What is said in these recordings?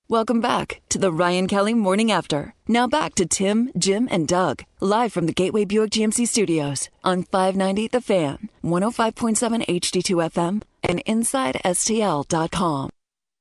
Welcome back to the Ryan Kelly Morning After. Now back to Tim, Jim, and Doug, live from the Gateway Buick GMC Studios on 590 The Fan, 105.7 HD2 FM, and InsideSTL.com.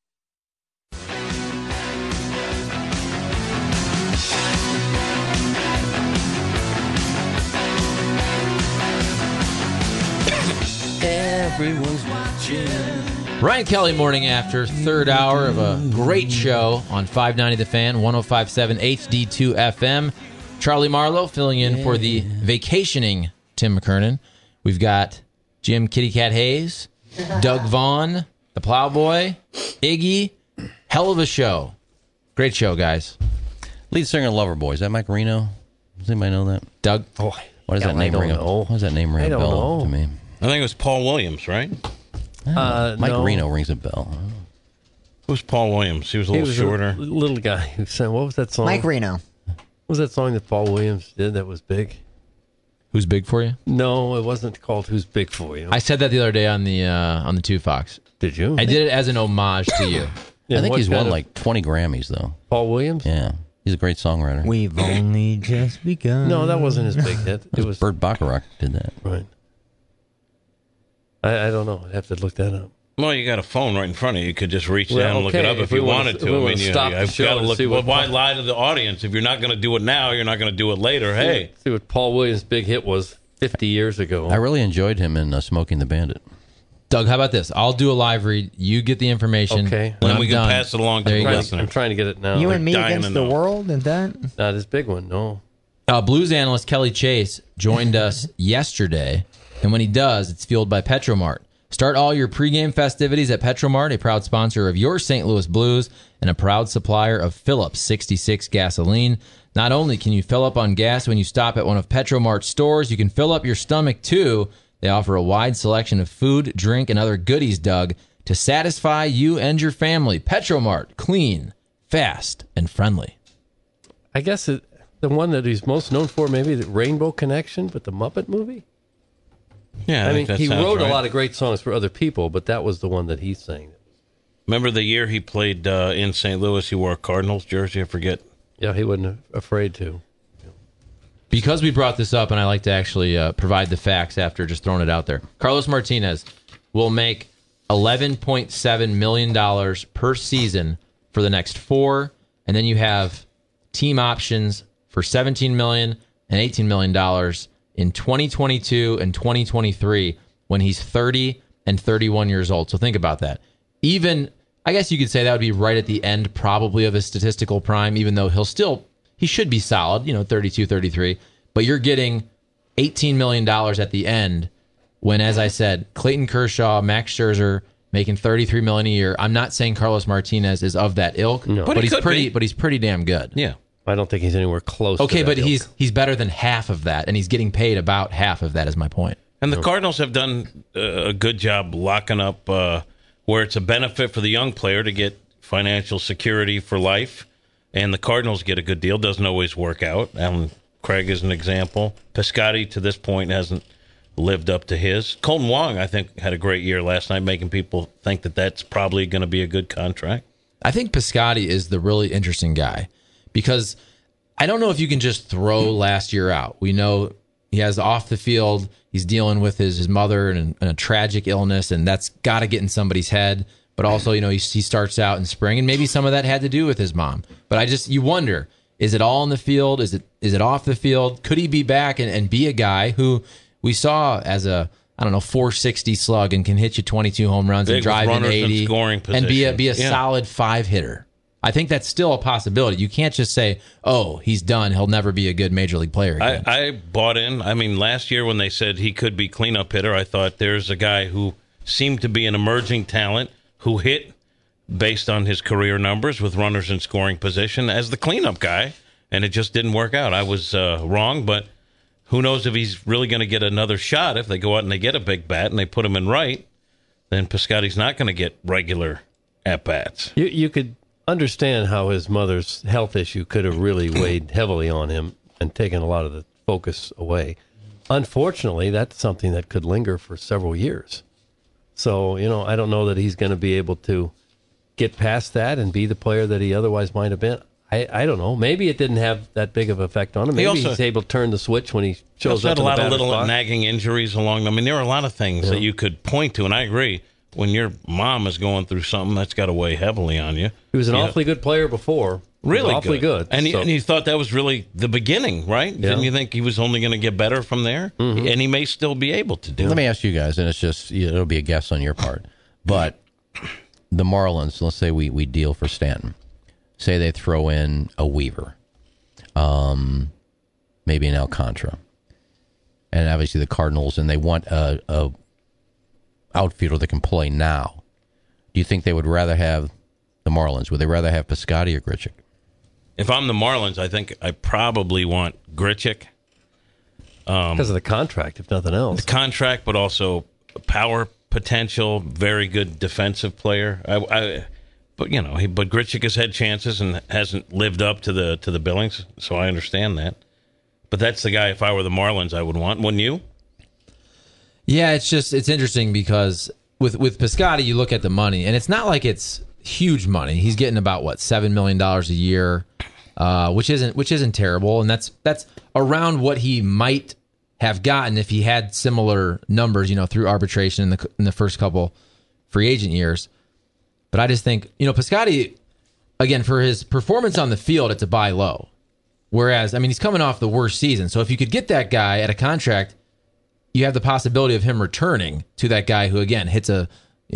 Everyone's watching. Ryan Kelly Morning After, third hour of a great show on 590 The Fan, 105.7 HD2 FM. Charlie Marlowe filling in for the vacationing Tim McKernan. We've got Jim Kitty Cat Hayes, Doug Vaughn, the Plowboy, Iggy. Hell of a show. Great show, guys. Lead singer of Loverboy. Is that Mike Reno? Does anybody know that? Doug? Oh, what does that name ring a bell? What does that name ring a bell to me? I think it was Paul Williams, right? Mike Reno rings a bell. Who's Paul Williams? He was a little shorter. Little guy who sang, what was that song? Mike Reno. What was that song that Paul Williams did that was big? Who's big for you? No, it wasn't called Who's Big For You. I said that the other day on the Two Fox. Did you? I did it as an homage to you. I think he's won like 20 Grammys, though. Paul Williams? Yeah. He's a great songwriter. We've only just begun. No, that wasn't his big hit. It was Burt Bacharach did that. Right. I don't know. I'd have to look that up. Well, you got a phone right in front of you. You could just reach down and look it up if you wanted to. I mean, I've got to look. Well, why lie to the audience? If you're not going to do it now, you're not going to do it later. Hey. See what Paul Williams' big hit was 50 years ago. I really enjoyed him in Smoking the Bandit. Doug, how about this? I'll do a live read. You get the information. Okay. And then we can pass it along to the listener. I'm trying to get it now. You and Me Against the World and that? Not his big one, no. Blues analyst Kelly Chase joined us yesterday, and when he does, it's fueled by Petromart. Start all your pregame festivities at Petromart, a proud sponsor of your St. Louis Blues and a proud supplier of Phillips 66 gasoline. Not only can you fill up on gas when you stop at one of Petromart's stores, you can fill up your stomach too. They offer a wide selection of food, drink, and other goodies, Doug, to satisfy you and your family. Petromart, clean, fast, and friendly. I guess the one that he's most known for, maybe the Rainbow Connection, but the Muppet movie? Yeah, I mean, he wrote a lot of great songs for other people, but that was the one that he sang. Remember the year he played in St. Louis? He wore a Cardinals jersey. I forget. Yeah, he wasn't afraid to. Because we brought this up, and I like to actually provide the facts after just throwing it out there. Carlos Martinez will make $11.7 million per season for the next 4, and then you have team options for $17 million and $18 million in 2022 and 2023 when he's 30 and 31 years old. So think about that. Even, I guess you could say that would be right at the end probably of his statistical prime, even though he should be solid, 32, 33. But you're getting $18 million at the end when, as I said, Clayton Kershaw, Max Scherzer making $33 million a year. I'm not saying Carlos Martinez is of that ilk, no. but he's pretty damn good. Yeah. I don't think he's anywhere close to that but ilk. he's better than half of that, and he's getting paid about half of that is my point. And the Cardinals have done a good job locking up where it's a benefit for the young player to get financial security for life, and the Cardinals get a good deal. Doesn't always work out. Alan Craig is an example. Piscotty, to this point, hasn't lived up to his. Colton Wong, I think, had a great year last night, making people think that that's probably going to be a good contract. I think Piscotty is the really interesting guy because I don't know if you can just throw last year out. We know he has off the field, he's dealing with his mother and a tragic illness, and that's got to get in somebody's head. But also, he starts out in spring, and maybe some of that had to do with his mom. But you wonder, is it all in the field? Is it off the field? Could he be back and be a guy who we saw as a 460 slug and can hit you 22 home runs and drive in 80 and be a solid 5 hitter? I think that's still a possibility. You can't just say, oh, he's done, he'll never be a good major league player again. I bought in. I mean, last year when they said he could be cleanup hitter, I thought there's a guy who seemed to be an emerging talent who hit based on his career numbers with runners in scoring position as the cleanup guy, and it just didn't work out. I was wrong, but who knows if he's really going to get another shot. If they go out and they get a big bat and they put him in right, then Piscotty's not going to get regular at-bats. You could understand how his mother's health issue could have really weighed heavily on him and taken a lot of the focus away. Unfortunately, that's something that could linger for several years. So, I don't know that he's going to be able to get past that and be the player that he otherwise might have been? I don't know. Maybe it didn't have that big of an effect on him. Maybe he's able to turn the switch when he shows up. Had a lot of little spot. nagging injuries along. I mean, there are a lot of things that you could point to, and I agree. When your mom is going through something, that's got to weigh heavily on you. He was an awfully good player before. Really awfully good. And you thought that was really the beginning, right? Yeah. Didn't you think he was only going to get better from there? Mm-hmm. And he may still be able to do it. Let me ask you guys, and it's just, it'll be a guess on your part, but the Marlins, let's say we deal for Stanton. Say they throw in a Weaver, maybe an Alcantara, and obviously the Cardinals, and they want a outfielder that can play now. Do you think they would rather have the Marlins? Would they rather have Piscotty or Grichuk? If I'm the Marlins, I think I probably want Grichuk. Because of the contract, if nothing else. The contract, but also power potential, very good defensive player. But Grichuk has had chances and hasn't lived up to the billings, so I understand that. But that's the guy, if I were the Marlins, I would want. Wouldn't you? Yeah, it's interesting because with Piscotty, you look at the money, and it's not like it's huge money. He's getting about $7 million a year, which isn't terrible, and that's around what he might have gotten if he had similar numbers, through arbitration in the first couple free agent years. But I just think, Piscotty, again, for his performance on the field, it's a buy low. Whereas, he's coming off the worst season. So if you could get that guy at a contract, you have the possibility of him returning to that guy who, again, hits a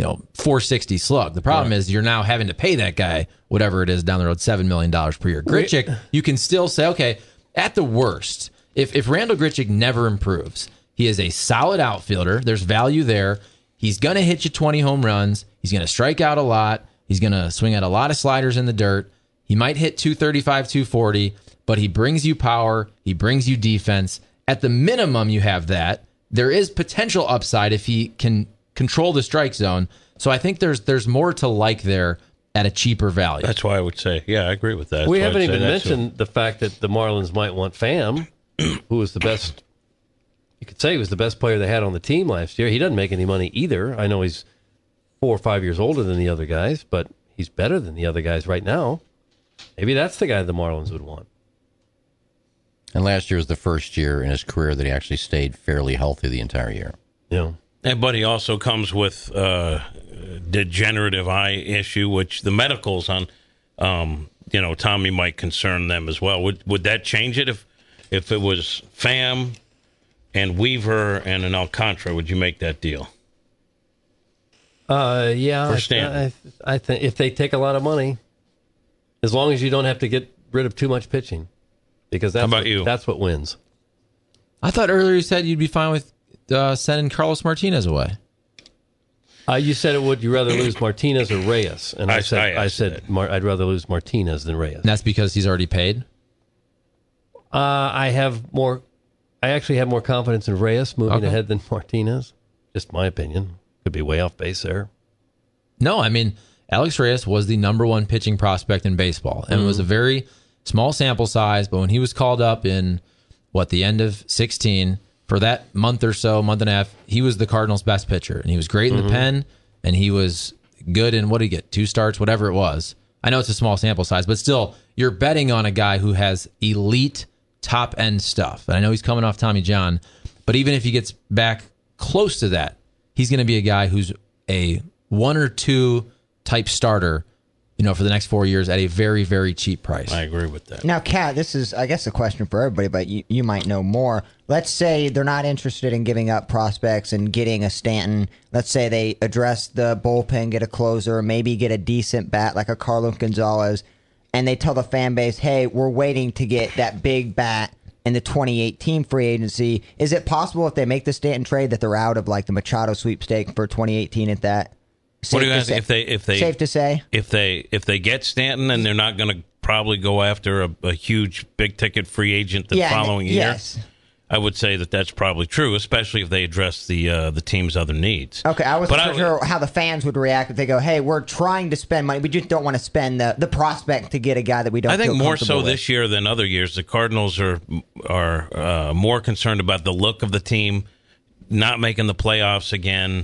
460 slug. The problem is you're now having to pay that guy, whatever it is down the road, $7 million per year. Grichuk, you can still say, okay, at the worst, if Randall Grichuk never improves, he is a solid outfielder. There's value there. He's going to hit you 20 home runs. He's going to strike out a lot. He's going to swing at a lot of sliders in the dirt. He might hit 235, 240, but he brings you power. He brings you defense. At the minimum, you have that. There is potential upside if he can control the strike zone. So I think there's more to like there at a cheaper value. That's why I would say, yeah, I agree with that. We haven't even mentioned the fact that the Marlins might want Pham, who was the best. You could say he was the best player they had on the team last year. He doesn't make any money either. I know he's 4 or 5 years older than the other guys, but he's better than the other guys right now. Maybe that's the guy the Marlins would want. And last year was the first year in his career that he actually stayed fairly healthy the entire year. Yeah. But he also comes with degenerative eye issue, which the medicals on, Tommy might concern them as well. Would that change it if it was Pham and Weaver and an Alcantara? Would you make that deal? Yeah. For Stanton. I think if they take a lot of money, as long as you don't have to get rid of too much pitching, because that's How about you? That's what wins. I thought earlier you said you'd be fine with sending Carlos Martinez away. You said it would. You rather lose Martinez or Reyes, and I said I'd rather lose Martinez than Reyes. And that's because he's already paid. I actually have more confidence in Reyes moving ahead than Martinez. Just my opinion. Could be way off base there. No, Alex Reyes was the number one pitching prospect in baseball, and it was a very small sample size. But when he was called up in the end of 2016. For that month or so, month and a half, he was the Cardinals' best pitcher. And he was great in the pen, and he was good in, what did he get, 2 starts, whatever it was. I know it's a small sample size, but still, you're betting on a guy who has elite top-end stuff. And I know he's coming off Tommy John, but even if he gets back close to that, he's going to be a guy who's a 1 or 2 type starter, for the next 4 years at a very, very cheap price. I agree with that. Now, Kat, this is, I guess, a question for everybody, but you might know more. Let's say they're not interested in giving up prospects and getting a Stanton. Let's say they address the bullpen, get a closer, maybe get a decent bat like a Carlos Gonzalez, and they tell the fan base, hey, we're waiting to get that big bat in the 2018 free agency. Is it possible if they make the Stanton trade that they're out of like the Machado sweepstake for 2018 at that? What do you guys if they safe to say if they get Stanton and they're not going to probably go after a huge big ticket free agent the following year? Yes. I would say that's probably true, especially if they address the team's other needs. Okay, I wasn't sure how the fans would react if they go, "Hey, we're trying to spend money, we just don't want to spend the prospect to get a guy that we don't." I think feel more so with. this year than other years. The Cardinals are more concerned about the look of the team, not making the playoffs again.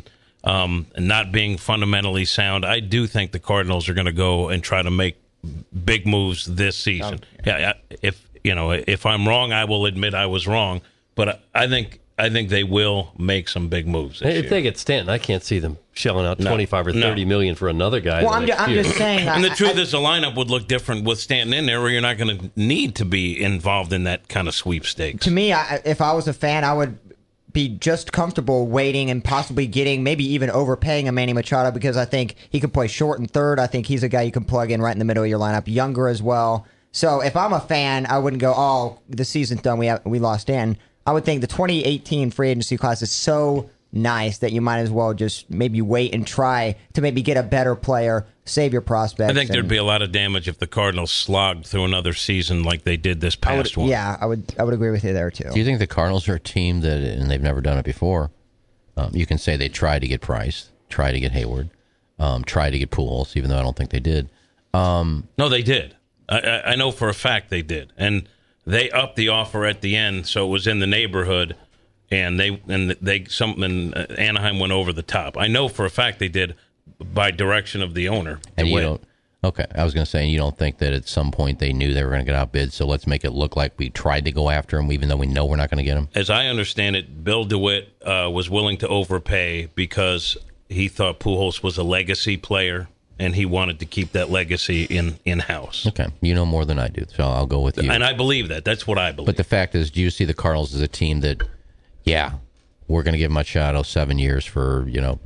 and not being fundamentally sound, I do think the Cardinals are going to go and try to make big moves this season. If I'm wrong, I will admit I was wrong. But I think they will make some big moves this If year. they get Stanton, I can't see them shelling out 25 or 30 million for another guy. Well, I'm just saying. And the truth is, the lineup would look different with Stanton in there, where you're not going to need to be involved in that kind of sweepstakes. To me, if I was a fan, I would be just comfortable waiting and possibly getting, maybe even overpaying a Manny Machado, because I think he can play short and third. I think he's a guy you can plug in right in the middle of your lineup, younger as well. So if I'm a fan, I wouldn't go, oh, the season's done, we lost Stanton. I would think the 2018 free agency class is so nice that you might as well just maybe wait and try to maybe get a better player, save your prospects. I think there'd be a lot of damage if the Cardinals slogged through another season like they did this past one. Yeah, I would agree with you there too. Do you think the Cardinals are a team that, and they've never done it before, you can say they tried to get Price, try to get Hayward, try to get Pujols, even though I don't think they did. No, they did. I know for a fact they did. And they upped the offer at the end, so it was in the neighborhood, and Anaheim went over the top. I know for a fact they did by direction of the owner. And you don't. Okay, I was going to say, you don't think that at some point they knew they were going to get outbid, so let's make it look like we tried to go after him, even though we know we're not going to get him? As I understand it, Bill DeWitt was willing to overpay because he thought Pujols was a legacy player, and he wanted to keep that legacy in-house. Okay, you know more than I do, so I'll go with you. And I believe that. That's what I believe. But the fact is, do you see the Cardinals as a team that, yeah, we're going to give Machado 7 years for,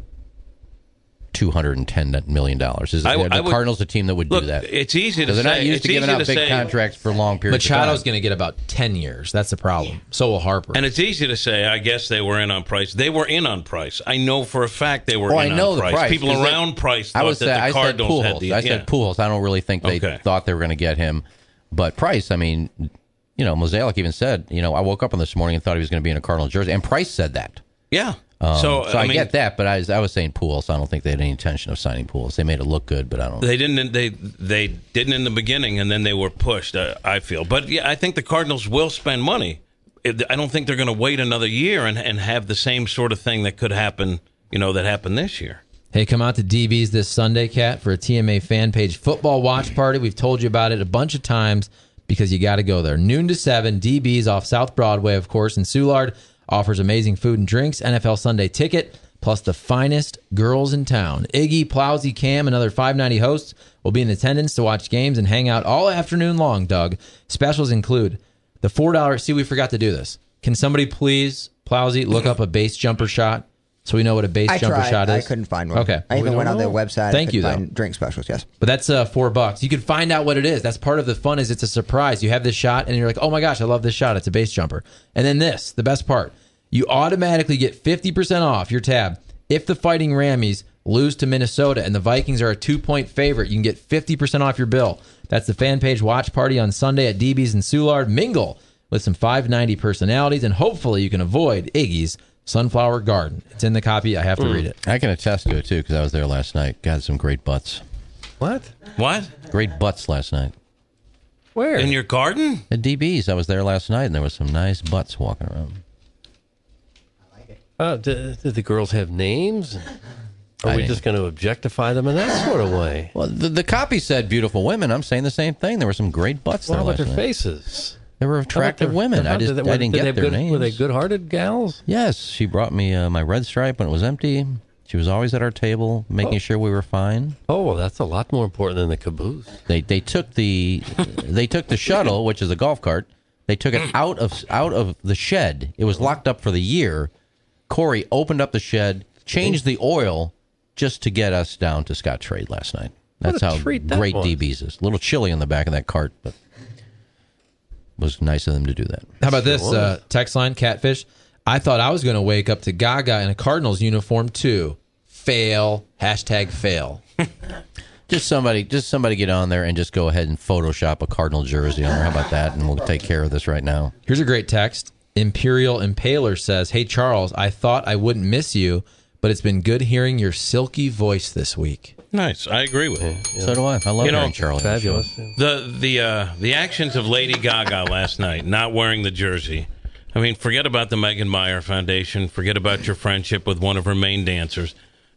$210 million? Is the Cardinals a team that would do that? It's easy to say. They're not used to giving out big contracts for long periods Machado's of time. going to get about 10 years. That's the problem. So will Harper. And it's easy to say, I guess they were in on Price. They were in on Price. I know for a fact they were in on Price. People around Price thought that the Cardinals had the... I said Pujols. I don't really think they thought they were going to get him. But Price, I mean, Mozeliak even said, I woke up on this morning and thought he was going to be in a Cardinal jersey. And Price said that. Yeah. So I get that, but I was saying Pujols. I don't think they had any intention of signing Pujols. They made it look good, but I don't. They didn't. They didn't in the beginning, and then they were pushed. I feel, but yeah, I think the Cardinals will spend money. I don't think they're going to wait another year and have the same sort of thing that could happen. That happened this year. Hey, come out to DB's this Sunday, Cat, for a TMA fan page football watch party. We've told you about it a bunch of times because you got to go there. Noon to 7, DB's off South Broadway, of course, in Soulard. Offers amazing food and drinks, NFL Sunday ticket, plus the finest girls in town. Iggy, Plowsy, Cam, and other 590 hosts will be in attendance to watch games and hang out all afternoon long, Doug. Specials include the $4... See, we forgot to do this. Can somebody please, Plowsy, look up a base jumper shot so we know what a base jumper shot is? I couldn't find one. Okay. I even went on their website. Thank you, though. Find drink specials, yes. But that's $4. You can find out what it is. That's part of the fun. Is it's a surprise. You have this shot, and you're like, oh my gosh, I love this shot. It's a base jumper. And then this, the best part. You automatically get 50% off your tab. If the Fighting Rammies lose to Minnesota and the Vikings are a 2-point favorite, you can get 50% off your bill. That's the fan page watch party on Sunday at DB's in Soulard. Mingle with some 590 personalities, and hopefully you can avoid Iggy's Sunflower Garden. It's in the copy. I have to read it. I can attest to it, too, because I was there last night. Got some great butts. What? Great butts last night. Where? In your garden? At DB's. I was there last night, and there was some nice butts walking around. Did the girls have names? Are we just going to objectify them in that sort of way? Well, the copy said beautiful women. I'm saying the same thing. There were some great butts there How about last their night. faces? They were attractive women. I didn't get their names. Were they good-hearted gals? Yes. She brought me my red stripe when it was empty. She was always at our table, making sure we were fine. Oh, well, that's a lot more important than the caboose. They took the shuttle, which is a golf cart. They took it out of the shed. It was locked up for the year. Corey opened up the shed, changed the oil just to get us down to Scottrade last night. That's how great DB's is. A little chilly in the back of that cart, but it was nice of them to do that. How about this text line, Catfish? I thought I was going to wake up to Gaga in a Cardinals uniform, too. Fail. #fail. Just somebody get on there and just go ahead and Photoshop a Cardinal jersey on there. How about that? And we'll take care of this right now. Here's a great text. Imperial Impaler says, hey, Charles, I thought I wouldn't miss you, but it's been good hearing your silky voice this week. Nice. I agree with you. Yeah. So do I. I love hearing Charlie. Fabulous. The actions of Lady Gaga last night, not wearing the jersey. I mean, forget about the Megan Meyer Foundation. Forget about your friendship with one of her main dancers.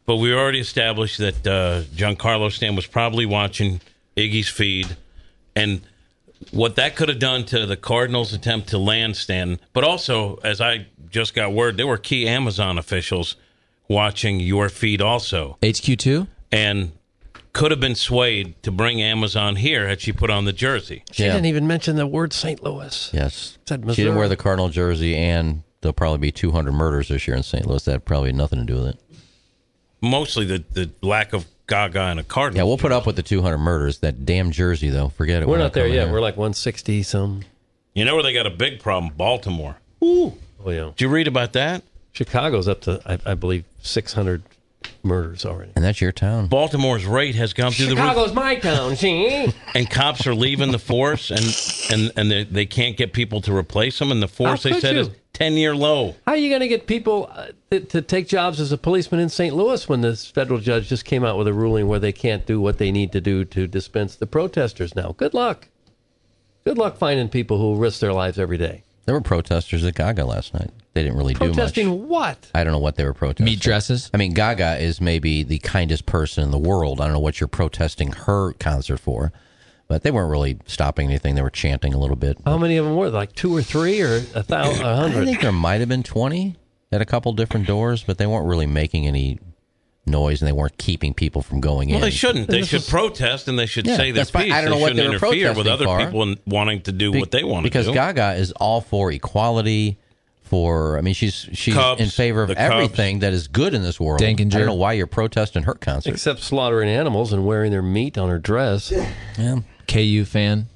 But we already established that Giancarlo Stanton was probably watching Iggy's feed, and what that could have done to the Cardinals' attempt to land Stanton. But also, as I just got word, there were key Amazon officials watching your feed also. HQ2? And could have been swayed to bring Amazon here had she put on the jersey. She didn't even mention the word St. Louis. Yes. Said She didn't wear the Cardinal jersey, and there'll probably be 200 murders this year in St. Louis. That had probably nothing to do with it. Mostly the lack of Gaga and a Cardinal. Yeah, we'll put up with the 200 murders. That damn jersey, though. Forget it. We're not there coming yet. here. We're like 160 some. You know where they got a big problem? Baltimore. Oh, yeah. Did you read about that? Chicago's up to, I believe, 600 murders already. And that's your town. Baltimore's rate has gone through the roof. Chicago's my town, see? And cops are leaving the force, and they can't get people to replace them. And the force, How they could said, you? is 10-year low. How are you going to get people to take jobs as a policeman in St. Louis when this federal judge just came out with a ruling where they can't do what they need to do to dispense the protesters now? Good luck. Good luck finding people who risk their lives every day. There were protesters at Gaga last night. They didn't really do much. Protesting what? I don't know what they were protesting. Meat dresses? I mean, Gaga is maybe the kindest person in the world. I don't know what you're protesting her concert for, but they weren't really stopping anything. They were chanting a little bit. How many of them were? Like 2 or 3 or 1,000, I 100? think there might have been 20 at a couple different doors, but they weren't really making any noise, and they weren't keeping people from going in. Well, they shouldn't. They should protest, and they should Yeah, say their that's fine. piece. I don't know They what they shouldn't were interfere with protesting other for. people wanting to do what they want to do. Because Gaga is all for equality. She's Cubs, in favor of the Cubs. everything that is good in this world. Dankinger. I don't know why you're protesting her concert. Except slaughtering animals and wearing their meat on her dress. Yeah. KU fan?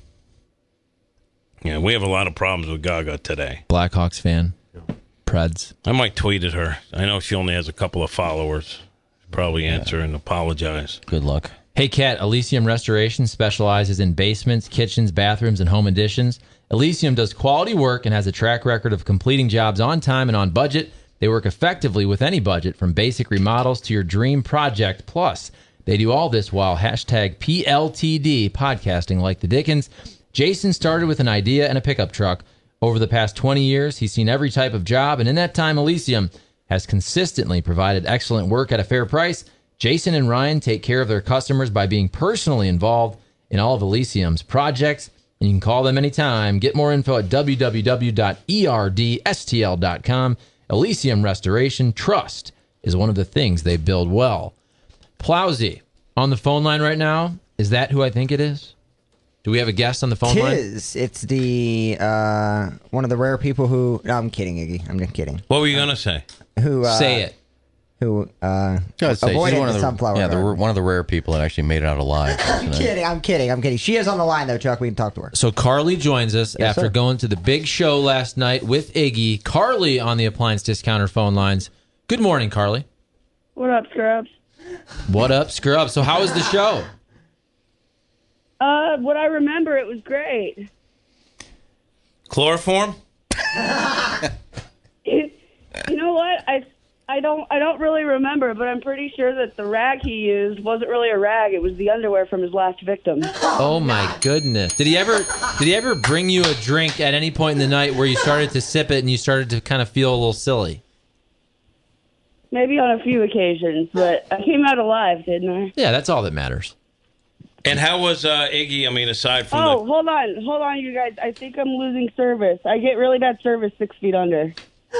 Yeah, we have a lot of problems with Gaga today. Blackhawks fan? Preds? I might tweet at her. I know she only has a couple of followers. Probably answer and apologize. Good luck. Hey, Kat, Elysium Restoration specializes in basements, kitchens, bathrooms, and home additions. Elysium does quality work and has a track record of completing jobs on time and on budget. They work effectively with any budget, from basic remodels to your dream project. Plus, they do all this while hashtag PLTD podcasting like the Dickens. Jason started with an idea and a pickup truck. Over the past 20 years, he's seen every type of job, and in that time, Elysium has consistently provided excellent work at a fair price. Jason and Ryan take care of their customers by being personally involved in all of Elysium's projects, and you can call them anytime. Get more info at www.erdstl.com. Elysium Restoration Trust is one of the things they build well. Plowsy, on the phone line right now, is that who I think it is? Do we have a guest on the phone line? It's the one of the rare people who. No, I'm kidding, Iggy. I'm just kidding. What were you going to say? Who Say it. Who I'd say she's avoided one of the sunflower? Yeah, garden. one of the rare people that actually made it out alive. I'm kidding. She is on the line though, Chuck. We can talk to her. So Carly joins us after sir. going to the big show last night with Iggy. Carly on the Appliance Discounter phone lines. Good morning, Carly. What up, Scrubs? What up, Scrub? So how was the show? What I remember, it was great. Chloroform? You know what? I don't really remember, but I'm pretty sure that the rag he used wasn't really a rag. It was the underwear from his last victim. Oh my goodness. Did he ever bring you a drink at any point in the night where you started to sip it and you started to kind of feel a little silly? Maybe on a few occasions, but I came out alive, didn't I? Yeah, that's all that matters. And how was Iggy? I mean, aside from Hold on, you guys. I think I'm losing service. I get really bad service 6 feet under.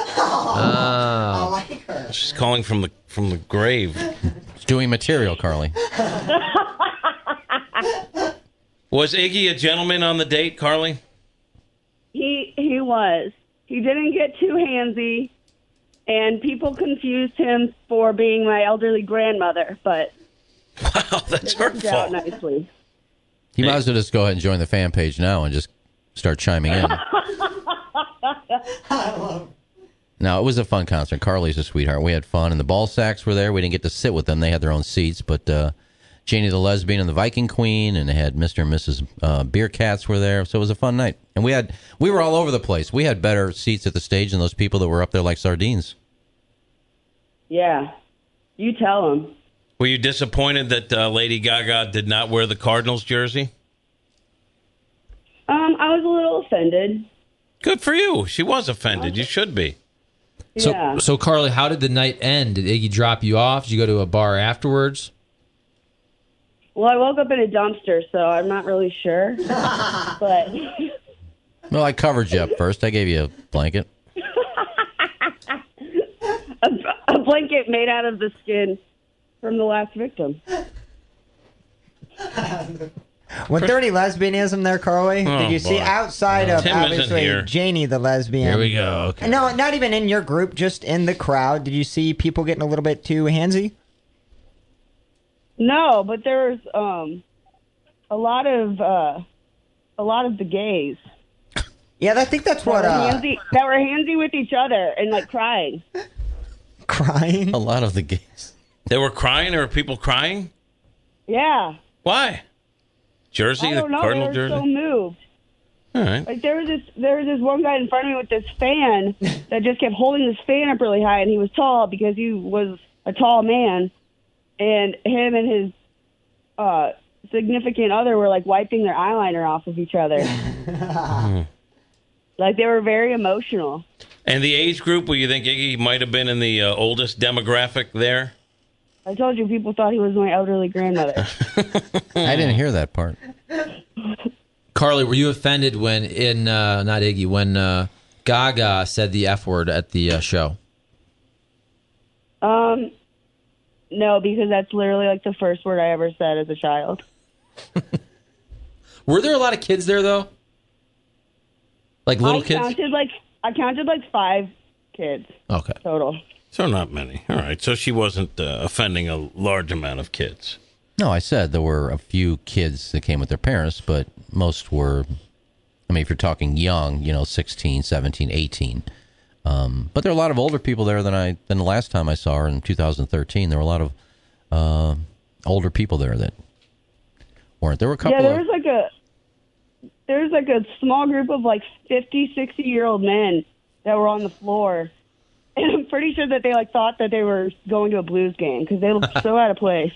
she's calling from the grave. It's doing material, Carly. Was Iggy a gentleman on the date, Carly? He was. He didn't get too handsy, and people confused him for being my elderly grandmother, but Wow, that's it worked out hurtful. nicely. You might as well just go ahead and join the fan page now and just start chiming in. No, it was a fun concert. Carly's a sweetheart. We had fun, and the ball sacks were there. We didn't get to sit with them. They had their own seats, but Janie the Lesbian and the Viking Queen, and they had Mr. and Mrs. Beer Cats were there, so it was a fun night. And we were all over the place. We had better seats at the stage than those people that were up there like sardines. Yeah. You tell him. Were you disappointed that Lady Gaga did not wear the Cardinals jersey? I was a little offended. Good for you. She was offended. You should be. Yeah. So Carly, how did the night end? Did Iggy drop you off? Did you go to a bar afterwards? Well, I woke up in a dumpster, so I'm not really sure. But Well, I covered you up first. I gave you a blanket. a blanket made out of the skin from the last victim. When 30 lesbianism there, Carly, did you see boy. outside of Tim isn't obviously here. Janie the lesbian? Here we go. Okay. No, not even in your group, just in the crowd. Did you see people getting a little bit too handsy? No, but there's a lot of the gays Yeah, I think that's what that were handsy with each other and like crying. crying. A lot of the gays. They were crying? There were people crying? Yeah, Why? Jersey, I the don't know. Cardinal They were jersey? so moved. All right. Like there was this one guy in front of me with this fan that just kept holding this fan up really high, and he was tall because he was a tall man, and him and his significant other were like wiping their eyeliner off of each other. Like they were very emotional. And the age group where you think Iggy might have been in the oldest demographic there? I told you people thought he was my elderly grandmother. I didn't hear that part. Carly, were you offended when not Iggy, when Gaga said the F word at the show? No, because that's literally like the first word I ever said as a child. Were there a lot of kids there though? Like little kids? I counted like 5 kids Okay. total. So not many. All right. So she wasn't offending a large amount of kids. No, I said there were a few kids that came with their parents, but most were, I mean, if you're talking young, 16, 17, 18. But there are a lot of older people there than the last time I saw her in 2013. There were a lot of older people there that weren't. There were a couple Yeah, there was like a small group of like 50, 60-year-old men that were on the floor. And I'm pretty sure that they like thought that they were going to a Blues game because they looked so out of place.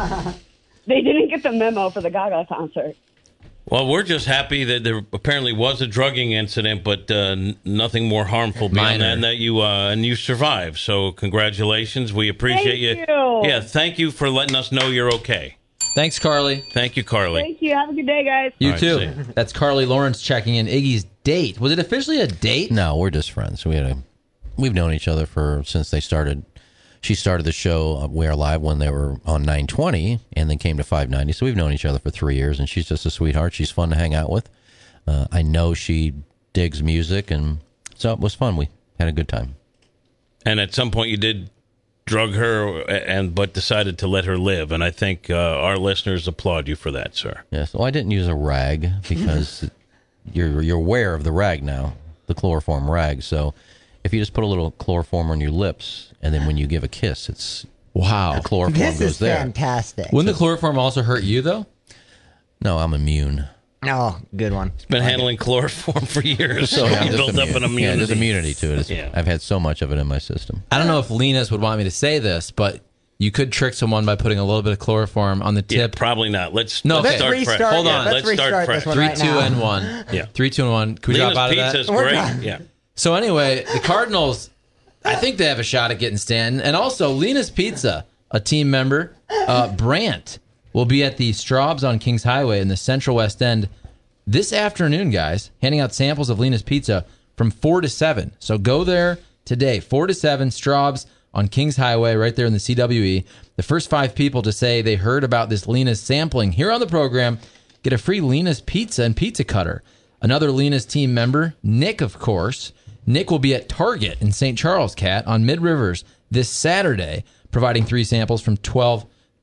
They didn't get the memo for the Gaga concert. Well, we're just happy that there apparently was a drugging incident, but nothing more harmful beyond that, and that you survived. So congratulations. We appreciate Thank you. Yeah, thank you for letting us know you're okay. Thanks, Carly. Thank you, Carly. Thank you. Have a good day, guys. You All right, too. see ya. That's Carly Lawrence checking in. Iggy's date. Was it officially a date? No, we're just friends. We've known each other since they started. She started the show We Are Live when they were on 920 and then came to 590. So we've known each other for 3 years, and she's just a sweetheart. She's fun to hang out with. I know she digs music, and so it was fun. We had a good time. And at some point you did drug her, but decided to let her live. And I think our listeners applaud you for that, sir. Yes. Well, I didn't use a rag because you're aware of the rag now, the chloroform rag. So if you just put a little chloroform on your lips, and then when you give a kiss, it's Wow. the chloroform This goes is there. fantastic. Wouldn't the chloroform also hurt you though? No, I'm immune. Oh, good one. Been handling chloroform for years, so I'm you just built up an immunity. Yeah, there's immunity to it. Yeah. I've had so much of it in my system. I don't know if Linus would want me to say this, but you could trick someone by putting a little bit of chloroform on the Yeah, tip. probably not. Let's No, Let's start restart. fresh. Hold yeah, on. Let's Let's start restart fresh. this one 3, right 2, now. and 1. Yeah. 3, 2, and 1. Can we Lena's drop out of that? pizza is We're great. done. Yeah. So anyway, the Cardinals, I think they have a shot at getting Stanton. And also, Lena's Pizza, a team member, Brant, will be at the Straubs on Kings Highway in the Central West End this afternoon, guys, handing out samples of Lena's Pizza from 4 to 7. So go there today, 4 to 7, Straubs on Kings Highway, right there in the CWE. The first 5 people to say they heard about this Lena's sampling here on the program get a free Lena's Pizza and pizza cutter. Another Lena's team member, Nick, of course. Nick will be at Target in St. Charles, Cat, on Mid-Rivers this Saturday, providing free samples from 12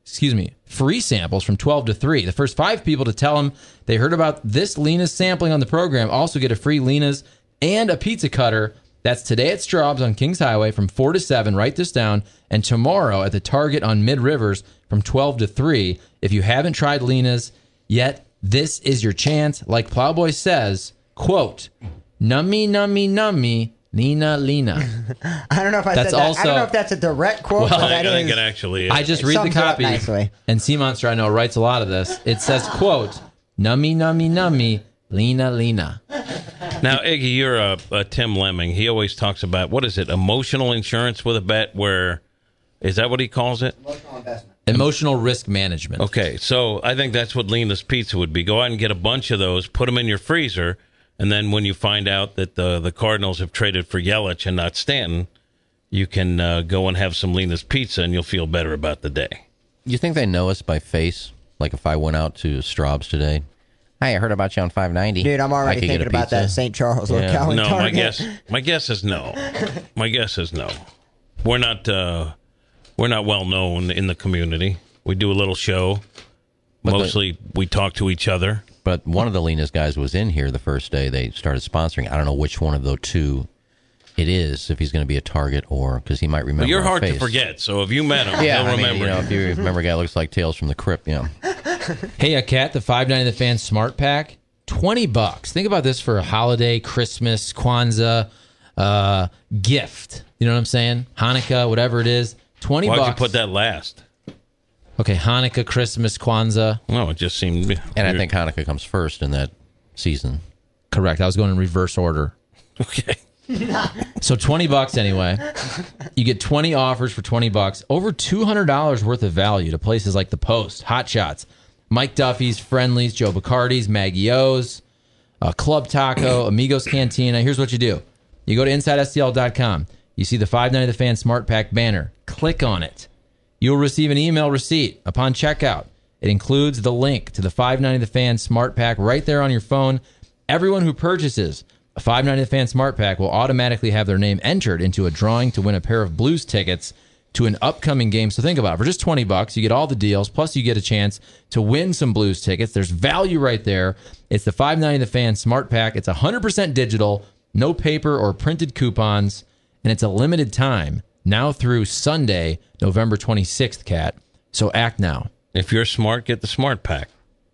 to 3. The first 5 people to tell him they heard about this Lena's sampling on the program also get a free Lena's and a pizza cutter. That's today at Straubs on Kings Highway from 4 to 7. Write this down. And tomorrow at the Target on Mid-Rivers from 12 to 3. If you haven't tried Lena's yet, this is your chance. Like Plowboy says, quote, nummy, nummy, nummy, Lena, Lena. I don't know if I That's said that. I also- don't know if that's a direct quote, Well, but I that think is. it actually is. I just It read the sums it up copy, nicely. and Sea Monster, I know, writes a lot of this. It says, quote, nummy, nummy, nummy, Lena, Lena. Now, Iggy, you're a Tim Lemming. He always talks about, what is it, emotional insurance with a bet, where, is that what he calls it? Emotional investment. Emotional risk management. Okay, so I think that's what Lena's Pizza would be. Go out and get a bunch of those, put them in your freezer, and then when you find out that the Cardinals have traded for Yelich and not Stanton, you can go and have some Lena's Pizza, and you'll feel better about the day. You think they know us by face? Like if I went out to Straub's today, hey, I heard about you on 590. Dude, I'm already thinking about that St. Charles locale. No, my guess is no. My guess is no. We're not well known in the community. We do a little show. Mostly, we talk to each other. But one of the Lena's guys was in here the first day they started sponsoring. I don't know which one of the two it is, if he's going to be a Target or because he might remember. But you're our hard face. to forget. So if you met him, yeah, he'll remember. If you remember a guy looks like Tales from the Crypt, yeah. Hey, Kat, the $5.90 The Fan Smart Pack, $20. Think about this for a holiday, Christmas, Kwanzaa gift. You know what I'm saying? Hanukkah, whatever it is. $20. Why'd you put that last? Okay, Hanukkah, Christmas, Kwanzaa. No, it just seemed. And I think Hanukkah comes first in that season. Correct. I was going in reverse order. Okay. So $20 anyway. You get 20 offers for $20. Over $200 worth of value to places like The Post, Hot Shots, Mike Duffy's, Friendly's, Joe Bacardi's, Maggie O's, Club Taco, Amigos Cantina. Here's what you do. You go to InsideSTL.com. You see the $5.90 The Fan Smart Pack banner. Click on it. You'll receive an email receipt upon checkout. It includes the link to the $5.90 The Fan Smart Pack right there on your phone. Everyone who purchases a $5.90 The Fan Smart Pack will automatically have their name entered into a drawing to win a pair of Blues tickets to an upcoming game. So think about it. For just $20, you get all the deals, plus you get a chance to win some Blues tickets. There's value right there. It's the $5.90 The Fan Smart Pack. It's 100% digital, no paper or printed coupons, and it's a limited time, now through Sunday, November 26th, Kat. So act now. If you're smart, get the Smart Pack.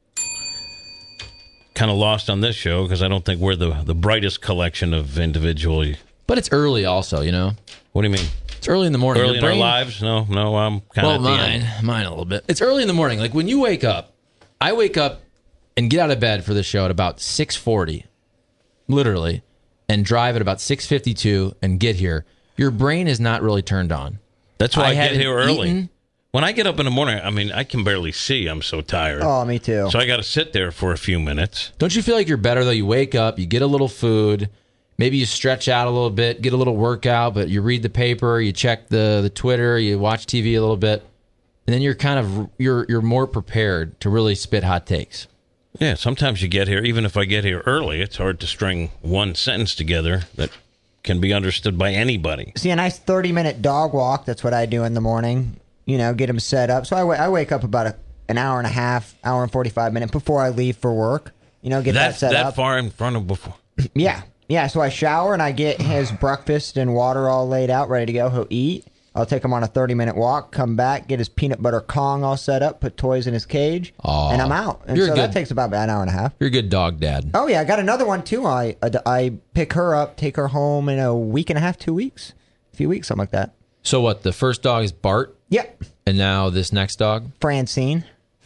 Kind of lost on this show because I don't think we're the brightest collection of individually. But it's early also, you know? What do you mean? It's early in the morning. Early in our lives? No, I'm kind of mine a little bit. It's early in the morning. Like when you wake up, I wake up and get out of bed for the show at about 6:40, literally, and drive at about 6:52 and get here. Your brain is not really turned on. That's why I get here early. Eaten. When I get up in the morning, I mean, I can barely see. I'm so tired. Oh, me too. So I got to sit there for a few minutes. Don't you feel like you're better, though? You wake up, you get a little food, maybe you stretch out a little bit, get a little workout, but you read the paper, you check the Twitter, you watch TV a little bit, and then you're kind of you're more prepared to really spit hot takes. Yeah, sometimes you get here, even if I get here early, it's hard to string one sentence together that can be understood by anybody. See, a nice 30-minute dog walk, that's what I do in the morning. You know, get them set up. So I wake up about an hour and a half, hour and 45 minutes before I leave for work. You know, get that set up. That far in front of before? Yeah. So I shower and I get his breakfast and water all laid out, ready to go. He'll eat. I'll take him on a 30-minute walk, come back, get his peanut butter Kong all set up, put toys in his cage, and I'm out. And so that takes about an hour and a half. You're a good dog dad. Oh, yeah. I got another one, too. I pick her up, take her home in a week and a half, 2 weeks, a few weeks, something like that. So what, the first dog is Bart? Yep. And now this next dog? Francine.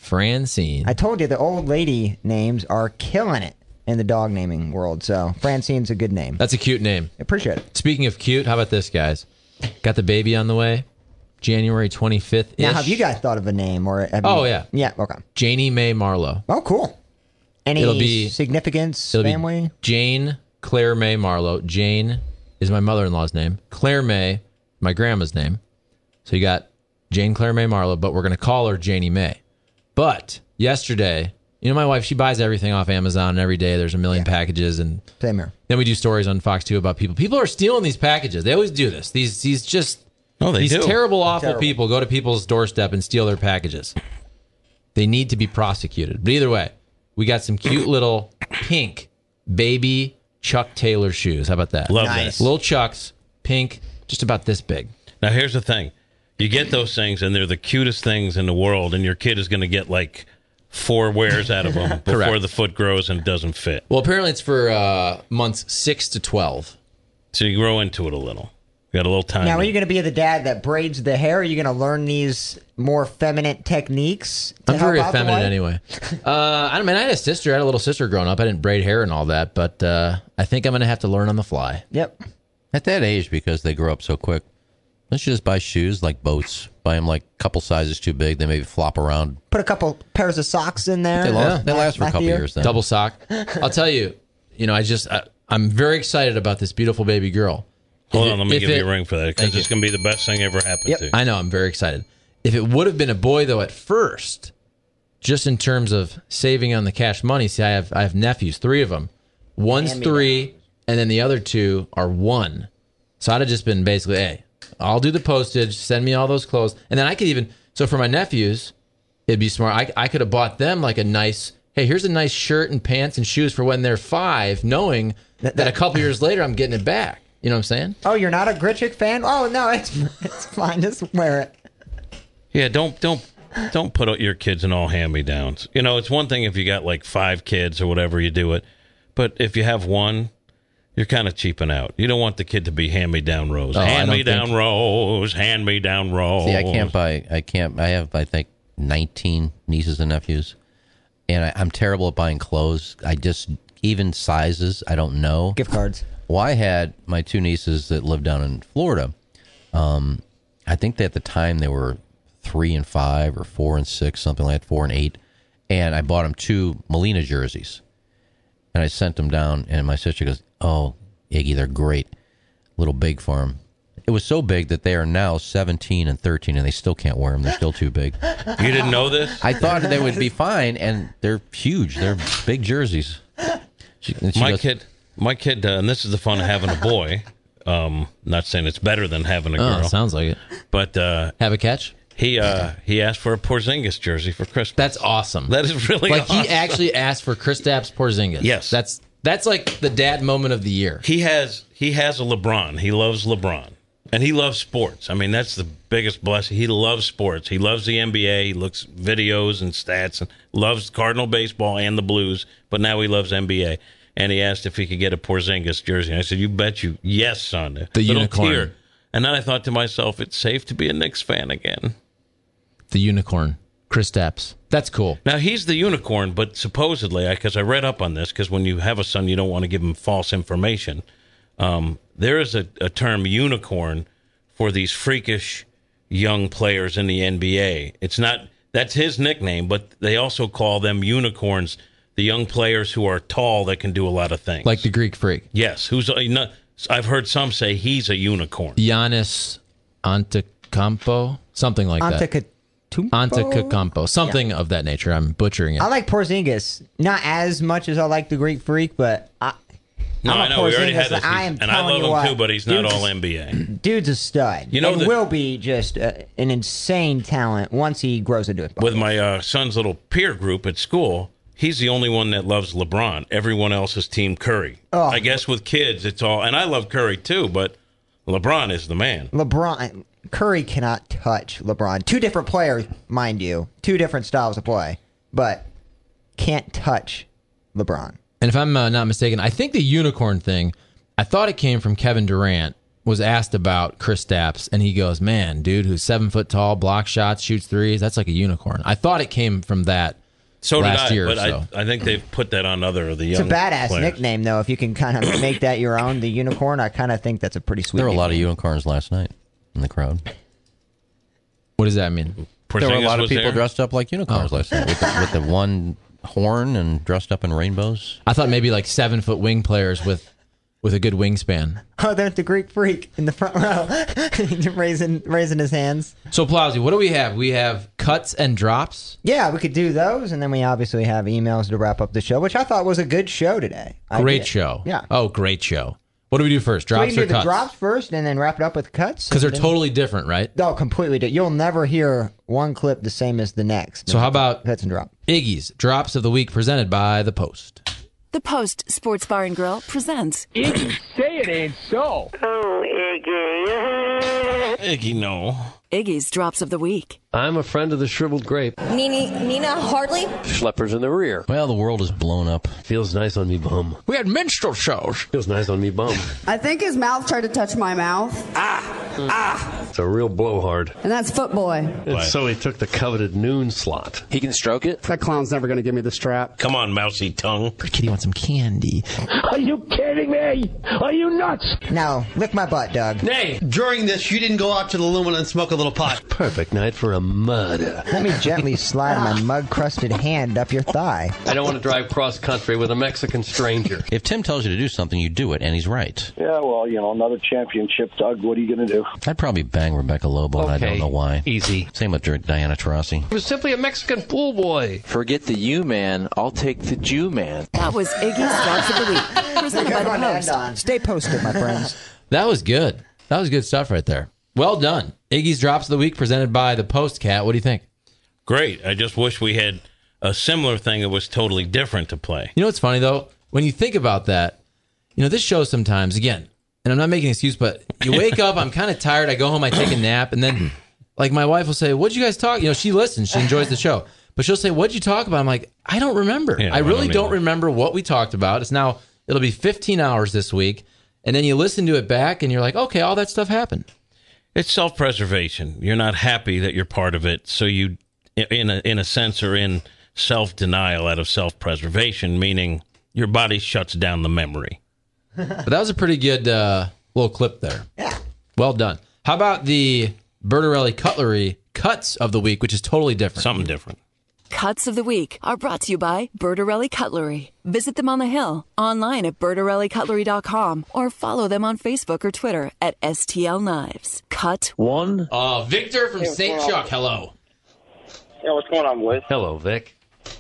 I told you the old lady names are killing it in the dog naming world. So Francine's a good name. That's a cute name. Appreciate it. Speaking of cute, how about this, guys? Got the baby on the way, January 25th. Now, have you guys thought of a name? Or yeah. Yeah, okay. Janie Mae Marlowe. Oh, cool. Any significance, family? Jane Claire Mae Marlowe. Jane is my mother-in-law's name. Claire Mae, my grandma's name. So you got Jane Claire Mae Marlowe, but we're going to call her Janie Mae. But yesterday, you know, my wife, she buys everything off Amazon, and every day there's a million packages. And same here. Then we do stories on Fox 2 about people. People are stealing these packages. They always do this. These terrible, awful people go to people's doorstep and steal their packages. They need to be prosecuted. But either way, we got some cute little pink baby Chuck Taylor shoes. How about that? Love that. Little Chucks, pink, just about this big. Now, here's the thing. You get those things, and they're the cutest things in the world, and your kid is going to get, like, 4 wears out of them before the foot grows and doesn't fit. Well, apparently it's for months 6 to 12. So you grow into it a little. got a little time. Now, are you going to be the dad that braids the hair? Are you going to learn these more feminine techniques? I'm very effeminate anyway. I had a sister. I had a little sister growing up. I didn't braid hair and all that, but I think I'm going to have to learn on the fly. Yep. At that age, because they grow up so quick, let's just buy shoes like boats. Buy them like a couple sizes too big. They maybe flop around. Put a couple pairs of socks in there. They last for a couple years then. Double sock. I'll tell you, I'm very excited about this beautiful baby girl. Hold on, let me give you a ring for that, because it's going to be the best thing ever happened to you. I know, I'm very excited. If it would have been a boy, though, at first, just in terms of saving on the cash money, see, I have nephews, 3 of them. One's 3, and then the other 2 are 1. So I'd have just been basically, hey, I'll do the postage, send me all those clothes. And then I could even, so for my nephews, it'd be smart. I could have bought them like a nice, hey, here's a nice shirt and pants and shoes for when they're 5, knowing that a couple years later I'm getting it back. You know what I'm saying? Oh, you're not a Gritchick fan? Oh, no, it's fine. Just wear it. Yeah, don't put your kids in all hand-me-downs. It's one thing if you got like 5 kids or whatever, you do it. But if you have 1, you're kind of cheaping out. You don't want the kid to be hand-me-down Rose. Hand-me-down Rose, hand-me-down Rose. See, I have, I think, 19 nieces and nephews. And I'm terrible at buying clothes. Even sizes, I don't know. Gift cards. Well, I had my 2 nieces that lived down in Florida. I think that at the time they were 3 and 5 or 4 and 6, something like that, 4 and 8. And I bought them 2 Molina jerseys. And I sent them down, and my sister goes, "Oh, Iggy, they're great. A little big for them." It was so big that they are now 17 and 13, and they still can't wear them. They're still too big. You didn't know this? I thought they would be fine, and they're huge. They're big jerseys. My kid, and this is the fun of having a boy. Not saying it's better than having a girl. Oh, sounds like it. But have a catch? He asked for a Porzingis jersey for Christmas. That's awesome. That is really awesome. He actually asked for Kristaps Porzingis. Yes. That's like the dad moment of the year. He has a LeBron. He loves LeBron. And he loves sports. I mean, that's the biggest blessing. He loves sports. He loves the NBA. He looks videos and stats and loves Cardinal baseball and the Blues. But now he loves NBA. And he asked if he could get a Porzingis jersey. And I said, "You bet you, yes, son." The little unicorn. tear. And then I thought to myself, it's safe to be a Knicks fan again. The unicorn, Kristaps. That's cool. Now, he's the unicorn, but supposedly, because I read up on this, because when you have a son, you don't want to give him false information. There is a term, unicorn, for these freakish young players in the NBA. It's not, that's his nickname, but they also call them unicorns, the young players who are tall that can do a lot of things. Like the Greek freak. Yes. I've heard some say he's a unicorn. Giannis Antetokounmpo, something like that. Antetokounmpo, something of that nature. I'm butchering it. I like Porzingis. Not as much as I like the Greek freak, but I know. We already had this. And I love him too, but he's not all NBA. Dude's a stud. Will be just an insane talent once he grows into it. With my son's little peer group at school, he's the only one that loves LeBron. Everyone else is Team Curry. Oh. I guess with kids, it's all... And I love Curry too, but LeBron is the man. Curry cannot touch LeBron. 2 different players, mind you. 2 different styles of play. But can't touch LeBron. And if I'm not mistaken, I think the unicorn thing, I thought it came from Kevin Durant, was asked about Kristaps, and he goes, "Man, dude who's 7 foot tall, blocks shots, shoots threes, that's like a unicorn." I thought it came from that. So last did I, year but so. I think they've put that on other of the young It's a badass players. nickname, though. If you can kind of make that your own, the unicorn, I kind of think that's a pretty sweet There were a lot of nickname. unicorns last night in the crowd. What does that mean? There were a lot of people there? dressed up like unicorns last night with the one horn and dressed up in rainbows. I thought maybe like 7 foot wing players with a good wingspan. Oh, there's the Greek freak in the front row, raising his hands. So, Plowsy, what do we have? We have cuts and drops. Yeah, we could do those, and then we obviously have emails to wrap up the show, which I thought was a good show today. Great show. Yeah. Oh, great show. What do we do first? Drops we can or do cuts? the drops first, and then wrap it up with cuts. Because they're totally different, right? Oh, completely different. You'll never hear one clip the same as the next. So how about cuts and drops? Iggy's Drops of the Week presented by The Post. The Post Sports Bar and Grill presents Iggy, say it ain't so. Oh, Iggy. Iggy, no. Iggy's Drops of the Week. I'm a friend of the shriveled grape. Nina Hartley. Schleppers in the rear. Well, the world is blown up. Feels nice on me bum. We had minstrel shows. Feels nice on me bum. I think his mouth tried to touch my mouth. It's a real blowhard. And that's Footboy. And so he took the coveted noon slot. He can stroke it? That clown's never going to give me the strap. Come on, mousy tongue. Kitty wants some candy. Are you kidding me? Are you nuts? Now, lick my butt, Doug. Nay! During this, you didn't go out to the Lumina and smoke a little pot. Perfect night for a murder. Let me gently slide my mud-crusted hand up your thigh. I don't want to drive cross-country with a Mexican stranger. If Tim tells you to do something, you do it, and he's right. Yeah, well, another championship, Doug. What are you going to do? I'd probably bang Rebecca Lobo, and I don't know why. Easy. Same with Diana Taurasi. He was simply a Mexican pool boy. Forget the you man. I'll take the Jew man. That was Iggy's Drops of the Week, presented by the Post. Stay posted, my friends. That was good. That was good stuff right there. Well done. Iggy's Drops of the Week presented by the Post. Cat, what do you think? Great. I just wish we had a similar thing that was totally different to play. You know what's funny, though? When you think about that, this show sometimes, again, and I'm not making an excuse, but you wake up, I'm kind of tired, I go home, I take a nap, and then, like, my wife will say, what'd you guys talk? She listens, she enjoys the show. But she'll say, what'd you talk about? I'm like, I don't remember. Yeah, I really don't either. remember what we talked about. It'll be 15 hours this week, and then you listen to it back, and you're like, okay, all that stuff happened. It's self-preservation. You're not happy that you're part of it, so you, in a sense, are in self-denial out of self-preservation, meaning your body shuts down the memory. But that was a pretty good little clip there. Yeah. Well done. How about the Bertarelli Cutlery Cuts of the Week, which is totally different? Something different. Cuts of the Week are brought to you by Bertarelli Cutlery. Visit them on the Hill, online at bertarellicutlery.com, or follow them on Facebook or Twitter at STL Knives. Cut one. Victor from St. Chuck, hello. Yeah, what's going on, boys? Hello, Vic.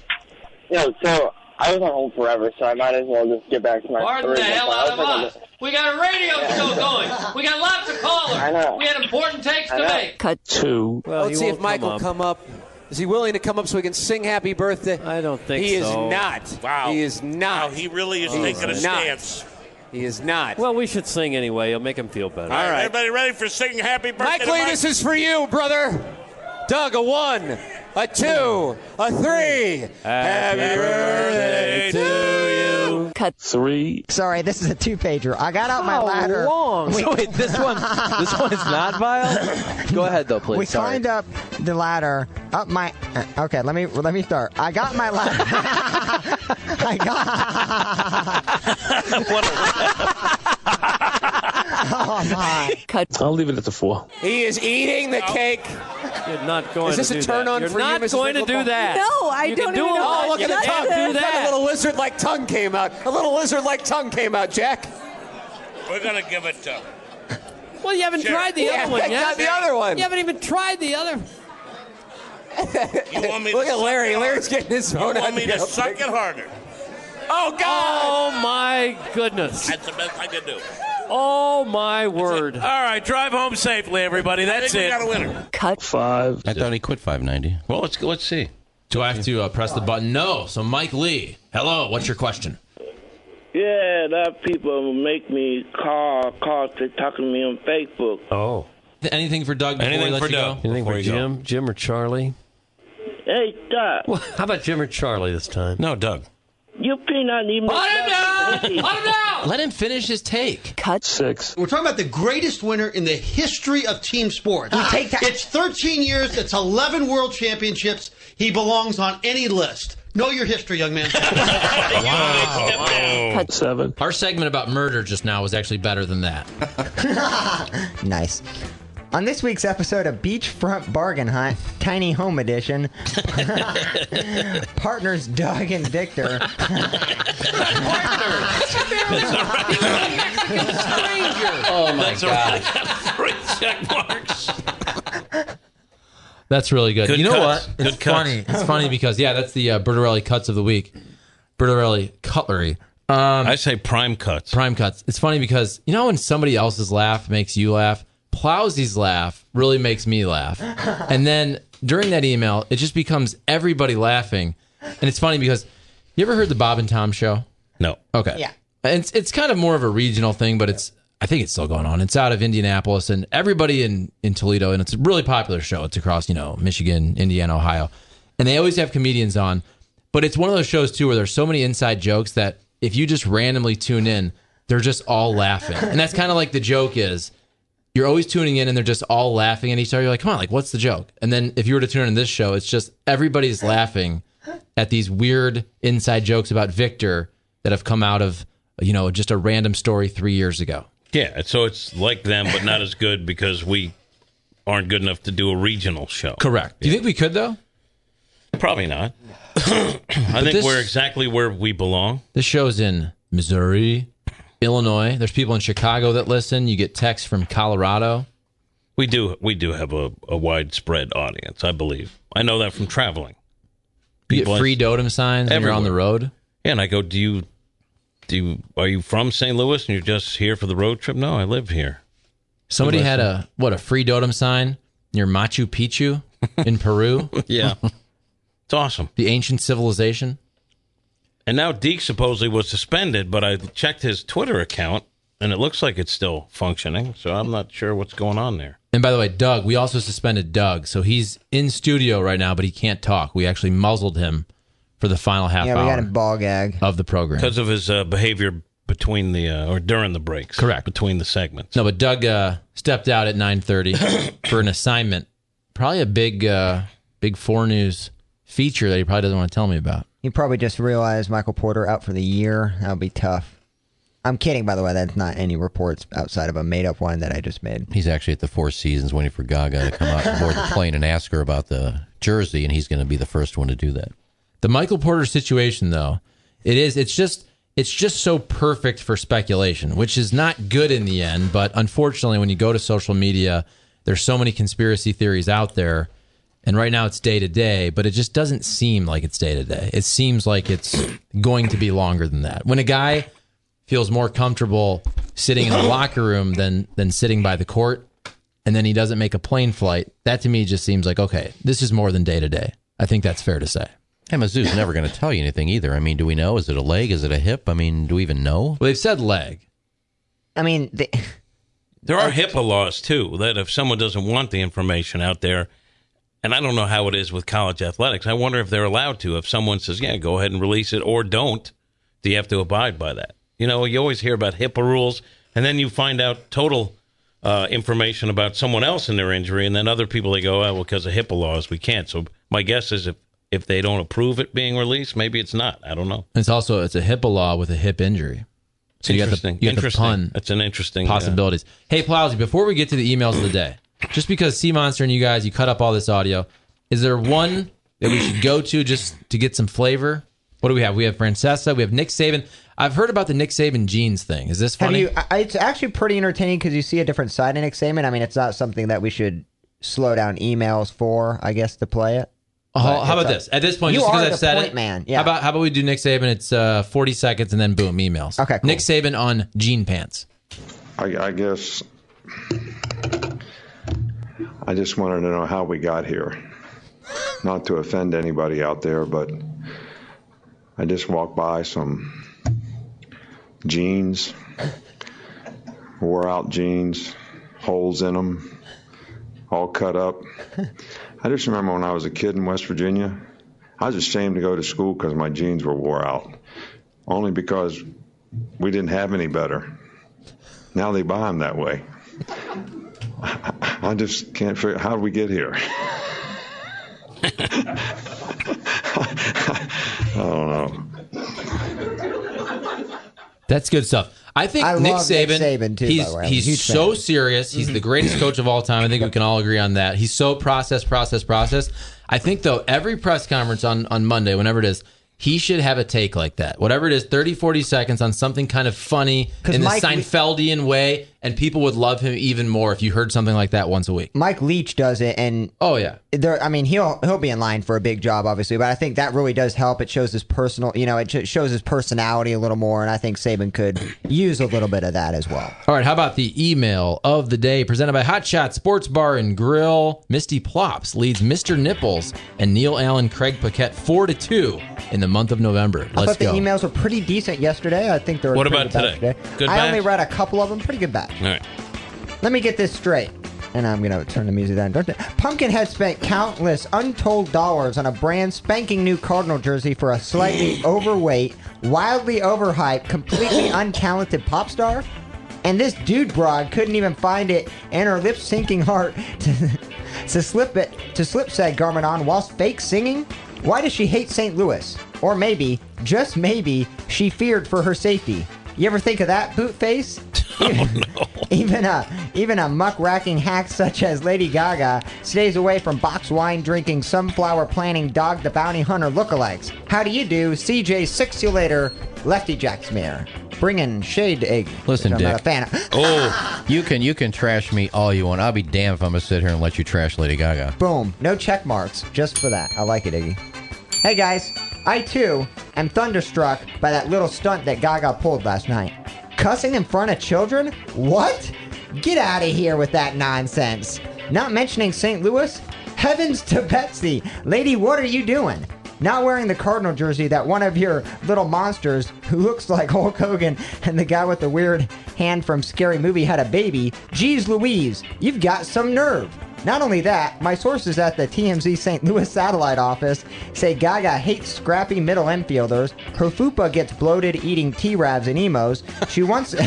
So I was on hold forever, so I might as well just get back to my Pardon the hell out of us. We got a radio show going. We got lots of callers. I know. We had important takes to make. Cut two. Well, let's see if Mike will come up. Is he willing to come up so he can sing Happy Birthday? I don't think so. He is not. Wow. He is not. Wow, he really is taking a stance. He is not. Well, we should sing anyway. It'll make him feel better. All right. Everybody ready for singing Happy Birthday Mike to Lee, Mike? this is for you, brother. Doug, a 1, a 2, a 3. Happy birthday to you. Cut 3. Sorry, this is a 2-pager. I got out my ladder. Long. Wait, this one is not vile? Go ahead, though, please. We Sorry. climbed up the ladder, up my... Okay, let me start. I got my ladder. Oh, my. Cut. I'll leave it at the 4. He is eating the cake. You're not going Is this to do a turn that. on You're for you, not Mrs. going to Nickelbaum? do that. No, I You don't can do even know. all Oh, look at the you tongue. can't do that. A little lizard-like tongue came out. A little lizard-like tongue came out, Jack. We're going to give it to him. Well, you haven't Sure. tried the other one yet. Not the other one. You haven't even tried the other. You want me Look to at Larry. suck it Larry's getting his You phone out. want me to suck it harder? Oh, God. Oh, my goodness. That's the best I can do. Oh, my word. All right, drive home safely, everybody. That's it. We got a winner. Cut 5. I thought he quit 590. Well, let's see. Do I have to press the button? No. So, Mike Lee, hello. What's your question? Yeah, that people make me call they're talking to me on Facebook. Oh. Anything for Doug before Anything we let for you Doug. go? Anything Before for you go. Jim? Jim or Charlie? Hey, Doug, Well, how about Jim or Charlie this time? No, Doug. you peanut even. Let him down! Let him down! Let him finish his take. Cut 6. We're talking about the greatest winner in the history of team sports. take that. It's 13 years. It's 11 world championships. He belongs on any list. Know your history, young man. Cut 7. Our segment about murder just now was actually better than that. Nice. On this week's episode of Beachfront Bargain Hunt, Tiny Home Edition, partners Doug and Victor. Oh, my God. 3 check marks. That's really good. Good You know cuts. what? Good It's cuts. funny. It's funny because, that's the Bertarelli Cuts of the Week. Bertarelli Cutlery. I say prime cuts. Prime Cuts. It's funny because, when somebody else's laugh makes you laugh, Plowsy's laugh really makes me laugh. And then during that email, it just becomes everybody laughing. And it's funny because, you ever heard the Bob and Tom show? No. Okay. Yeah. And it's kind of more of a regional thing, but I think it's still going on. It's out of Indianapolis, and everybody in Toledo, and it's a really popular show. It's across, Michigan, Indiana, Ohio. And they always have comedians on. But it's one of those shows, too, where there's so many inside jokes that if you just randomly tune in, they're just all laughing. And that's kind of like the joke is, you're always tuning in and they're just all laughing at each other. You're like, come on, like, what's the joke? And then if you were to tune in this show, it's just everybody's laughing at these weird inside jokes about Victor that have come out of, just a random story 3 years ago. Yeah, so it's like them, but not as good because we aren't good enough to do a regional show. Correct. Do you think we could, though? Probably not. I think we're exactly where we belong. This show's in Missouri, Illinois. There's people in Chicago that listen. You get texts from Colorado. We do have a widespread audience, I believe. I know that from traveling. You get free Dotem signs when you're on the road. Yeah, and I go, are you from St. Louis and you're just here for the road trip? No, I live here. Somebody had a free Dotem sign near Machu Picchu in Peru. Yeah. It's awesome. The ancient civilization. And now Deke supposedly was suspended, but I checked his Twitter account, and it looks like it's still functioning, so I'm not sure what's going on there. And by the way, Doug, we also suspended Doug, so he's in studio right now, but he can't talk. We actually muzzled him for the final half hour. Yeah, we got him ball gag of the program. Because of his behavior between or during the breaks. Correct. Between the segments. No, but Doug stepped out at 9:30 for an assignment. Probably a big 4 News feature that he probably doesn't want to tell me about. He probably just realized Michael Porter out for the year. That would be tough. I'm kidding, by the way. That's not any reports outside of a made-up one that I just made. He's actually at the Four Seasons waiting for Gaga to come out aboard the plane and ask her about the jersey, and he's going to be the first one to do that. The Michael Porter situation, though, it's just so perfect for speculation, which is not good in the end. But unfortunately, when you go to social media, there's so many conspiracy theories out there. And right now it's day to day, but it just doesn't seem like it's day to day. It seems like it's going to be longer than that. When a guy feels more comfortable sitting in the locker room than sitting by the court, and then he doesn't make a plane flight, that to me just seems like, okay, this is more than day to day. I think that's fair to say. And Mizzou's never going to tell you anything either. I mean, do we know? Is it a leg? Is it a hip? I mean, do we even know? Well, they've said leg. I mean, there are HIPAA laws, too, that if someone doesn't want the information out there, and I don't know how it is with college athletics. I wonder if they're allowed to. If someone says, yeah, go ahead and release it, or don't, do you have to abide by that? You always hear about HIPAA rules, and then you find out total information about someone else and their injury, and then other people, they go, well, because of HIPAA laws, we can't. So my guess is if they don't approve it being released, maybe it's not. I don't know. It's a HIPAA law with a hip injury. So you got the pun. That's an interesting possibilities. Hey, Plowsy, before we get to the emails of the day, just because Sea Monster and you guys, you cut up all this audio, is there one that we should go to just to get some flavor? What do we have? We have Francesa. We have Nick Saban. I've heard about the Nick Saban jeans thing. Is this funny? It's actually pretty entertaining because you see a different side of Nick Saban. I mean, it's not something that we should slow down emails for, I guess, to play it. How about this? At this point, just because I've said it, man. Yeah. How about we do Nick Saban? It's 40 seconds and then boom, emails. Okay, cool. Nick Saban on jean pants. I guess I just wanted to know how we got here. Not to offend anybody out there, but I just walked by some jeans, wore out jeans, holes in them, all cut up. I just remember when I was a kid in West Virginia, I was ashamed to go to school because my jeans were wore out, only because we didn't have any better. Now they buy them that way. I just can't figure how did we get here. I don't know. That's good stuff. I think Nick Saban too, he's so serious. He's the greatest coach of all time. I think we can all agree on that. He's so process. I think, though, every press conference on Monday, whenever it is, he should have a take like that. Whatever it is, 30, 40 seconds on something kind of funny in the Seinfeldian way, and people would love him even more if you heard something like that once a week. Mike Leach does it, and oh yeah, I mean he'll be in line for a big job, obviously, but I think that really does help. It shows his it shows his personality a little more, and I think Saban could use a little bit of that as well. All right, how about the email of the day presented by Hot Shot Sports Bar and Grill? Misty Plops leads Mr. Nipples and Neil Allen Craig Paquette 4-2 in the month of November. I thought the emails were pretty decent yesterday. I think they were. What about today? I only read a couple of them. Pretty good batch. All right. Let me get this straight. And I'm going to turn the music down. Pumpkinhead spent countless untold dollars on a brand spanking new Cardinal jersey for a slightly overweight, wildly overhyped, completely untalented pop star? And this dude broad couldn't even find it in her lip-syncing heart to slip said garment on whilst fake singing? Why does she hate St. Louis? Or maybe, just maybe, she feared for her safety. You ever think of that, boot face? Even a muck-racking hack such as Lady Gaga stays away from box wine drinking, sunflower planting, Dog the Bounty Hunter lookalikes. How do you do, CJ 6 you later, Lefty Jack Smear? Bringing shade to Iggy. Listen, I'm Dick. not a fan of. You can trash me all you want. I'll be damned if I'm gonna sit here and let you trash Lady Gaga. Boom. No check marks. Just for that. I like it, Iggy. Hey guys, I too am thunderstruck by that little stunt that Gaga pulled last night. Cussing in front of children? What? Get out of here with that nonsense. Not mentioning St. Louis? Heavens to Betsy. Lady, what are you doing? Not wearing the Cardinal jersey that one of your little monsters who looks like Hulk Hogan and the guy with the weird hand from Scary Movie had a baby. Geez Louise, you've got some nerve. Not only that, my sources at the TMZ St. Louis satellite office say Gaga hates scrappy middle infielders. Her fupa gets bloated eating T-Rabs and emos. She once...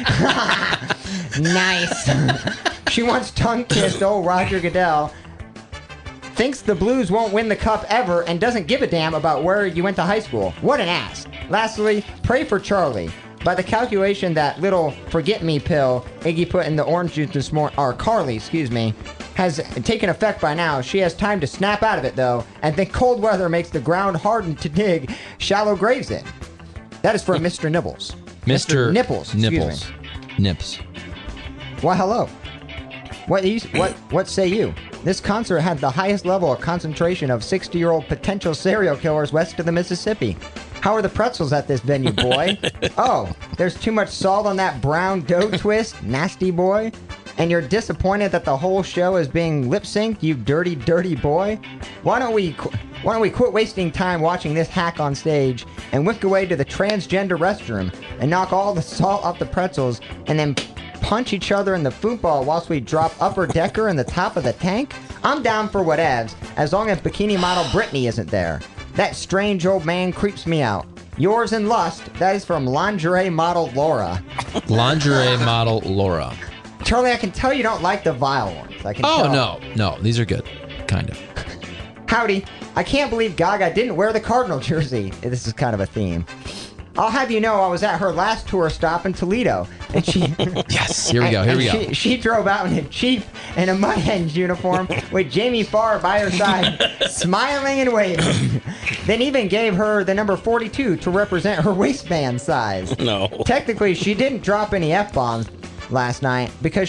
Nice. She once tongue-kissed old Roger Goodell. Thinks the Blues won't win the cup ever and doesn't give a damn about where you went to high school. What an ass. Lastly, pray for Charlie. By the calculation that little forget-me pill Iggy put in the orange juice this morning, or Carly, excuse me, has taken effect by now. She has time to snap out of it, though, and think cold weather makes the ground harden to dig shallow graves in. That is for Mr. Nibbles. Mr. Nipples. Nipples. Nips. Why, hello. What say you? This concert had the highest level of concentration of 60-year-old potential serial killers west of the Mississippi. How are the pretzels at this venue, boy? Oh, there's too much salt on that brown dough twist, nasty boy. And you're disappointed that the whole show is being lip-synced, you dirty, dirty boy? Why don't we quit wasting time watching this hack on stage and whisk away to the transgender restroom and knock all the salt off the pretzels and then punch each other in the football whilst we drop Upper Decker in the top of the tank? I'm down for whatevs, as long as bikini model Brittany isn't there. That strange old man creeps me out. Yours in lust, that is from lingerie model Laura. Lingerie model Laura. Charlie, I can tell you don't like the vile ones. I can tell. No, these are good. Kind of. Howdy. I can't believe Gaga didn't wear the Cardinal jersey. This is kind of a theme. I'll have you know I was at her last tour stop in Toledo. And she Yes, here we go. She drove out in a Jeep in a Mud Hens uniform with Jamie Farr by her side, smiling and waving. Then even gave her the number 42 to represent her waistband size. No. Technically, she didn't drop any F-bombs last night because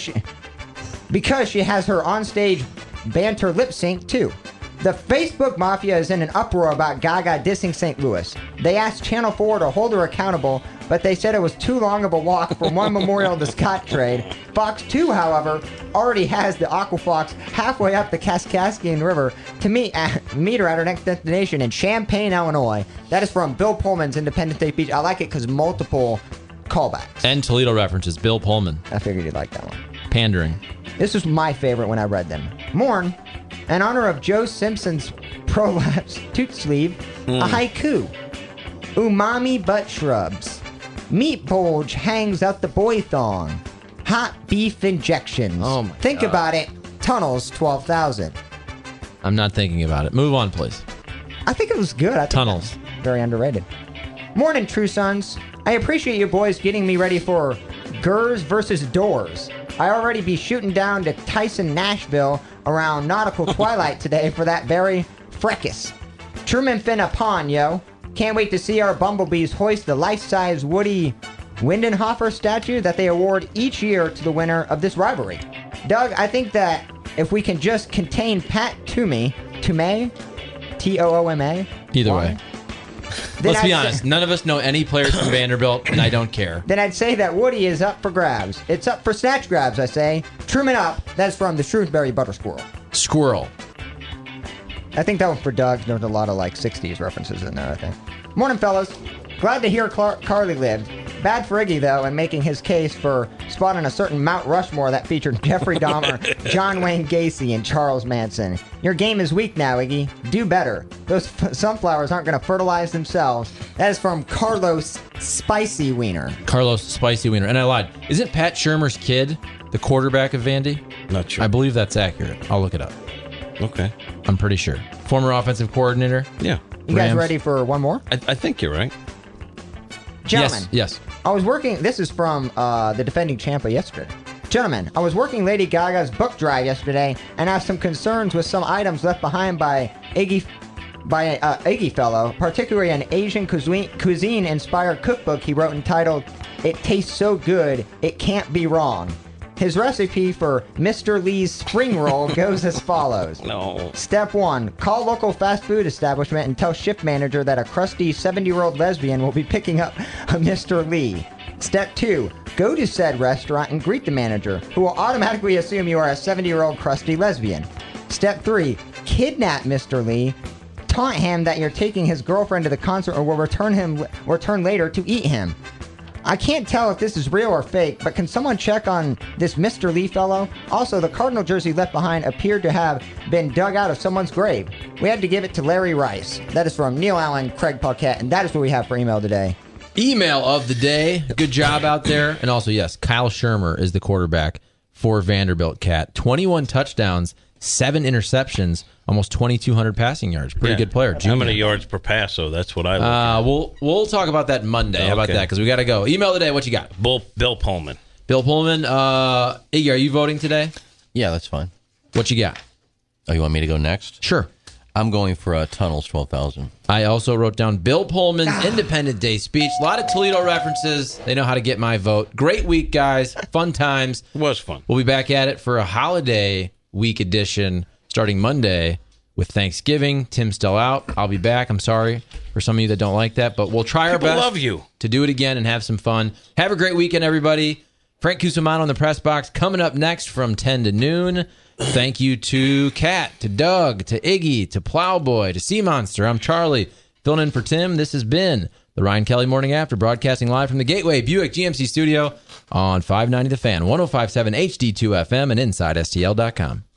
she has her onstage banter lip sync too. The Facebook Mafia is in an uproar about Gaga dissing St. Louis. They asked Channel 4 to hold her accountable, but they said it was too long of a walk from one Memorial to Scott trade. Fox 2, however, already has the Aquafox halfway up the Kaskaskian River to meet her at her next destination in Champaign, Illinois. That is from Bill Pullman's Independence Day speech. I like it because multiple callbacks. And Toledo references. Bill Pullman. I figured you'd like that one. Pandering. This was my favorite when I read them. Morn, in honor of Joe Simpson's prolapse toot sleeve, a haiku. Umami butt shrubs. Meat bulge hangs out the boy thong. Hot beef injections. Oh my Think God. about it. Tunnels 12,000. I'm not thinking about it. Move on, please. I think it was good. I think Tunnels. that's very underrated. Morning, True Sons. I appreciate you boys getting me ready for Gers versus Doors. I already be shooting down to Tyson, Nashville around nautical twilight today for that very fracas. Truman finna pawn, yo. Can't wait to see our bumblebees hoist the life-size Woody Windenhofer statue that they award each year to the winner of this rivalry. Doug, I think that if we can just contain Pat Toomey, T-O-O-M-A. Either way. Let's be honest. None of us know any players from Vanderbilt, and I don't care. Then I'd say that Woody is up for grabs. It's up for snatch grabs, I say. Truman up. That's from the Shrewsbury Butter Squirrel. Squirrel. I think that was for Doug. There's a lot of 60s references in there, I think. Morning, fellas. Glad to hear Carly lived. Bad for Iggy, though, in making his case for spot on a certain Mount Rushmore that featured Jeffrey Dahmer, John Wayne Gacy, and Charles Manson. Your game is weak now, Iggy. Do better. Those sunflowers aren't going to fertilize themselves. That is from Carlos Spicy Wiener. Carlos Spicy Wiener. And I lied. Isn't Pat Shurmur's kid the quarterback of Vandy? Not sure. I believe that's accurate. I'll look it up. Okay. I'm pretty sure. Former offensive coordinator. Yeah. You guys ready for one more? I think you're right. Gentlemen. Yes. I was working, this is from the defending Ciampa yesterday. Gentlemen, I was working Lady Gaga's book drive yesterday and have some concerns with some items left behind by Iggy Fellow, particularly an Asian cuisine-inspired cookbook he wrote entitled, It Tastes So Good, It Can't Be Wrong. His recipe for Mr. Lee's spring roll goes as follows. No. Step 1. Call local fast food establishment and tell shift manager that a crusty 70-year-old lesbian will be picking up a Mr. Lee. Step 2. Go to said restaurant and greet the manager, who will automatically assume you are a 70-year-old crusty lesbian. Step 3. Kidnap Mr. Lee. Taunt him that you're taking his girlfriend to the concert or will return later to eat him. I can't tell if this is real or fake, but can someone check on this Mr. Lee fellow? Also, the Cardinal jersey left behind appeared to have been dug out of someone's grave. We had to give it to Larry Rice. That is from Neil Allen, Craig Paquette, and that is what we have for email today. Email of the day. Good job out there. And also, yes, Kyle Shurmur is the quarterback for Vanderbilt Cat. 21 touchdowns, 7 interceptions, almost 2,200 passing yards. Pretty good player. How many yards per pass, though? That's what I look at. We'll talk about that Monday. How about that? Because we got to go. Email today. What you got? Bill Pullman. Bill Pullman. Iggy, are you voting today? Yeah, that's fine. What you got? Oh, you want me to go next? Sure. I'm going for Tunnels 12,000. I also wrote down Bill Pullman's Independence Day speech. A lot of Toledo references. They know how to get my vote. Great week, guys. Fun times. It was fun. We'll be back at it for a holiday week edition starting Monday with Thanksgiving. Tim's still out. I'll be back. I'm sorry for some of you that don't like that, but we'll try our best love you. To do it again and have some fun. Have a great weekend, everybody. Frank Cusimano in the press box coming up next from 10 to noon. Thank you to Kat, to Doug, to Iggy, to Plowboy, to Sea Monster. I'm Charlie, filling in for Tim. This has been the Ryan Kelly Morning After, broadcasting live from the Gateway Buick GMC studio on 590 The Fan, 105.7 HD2 FM, and InsideSTL.com.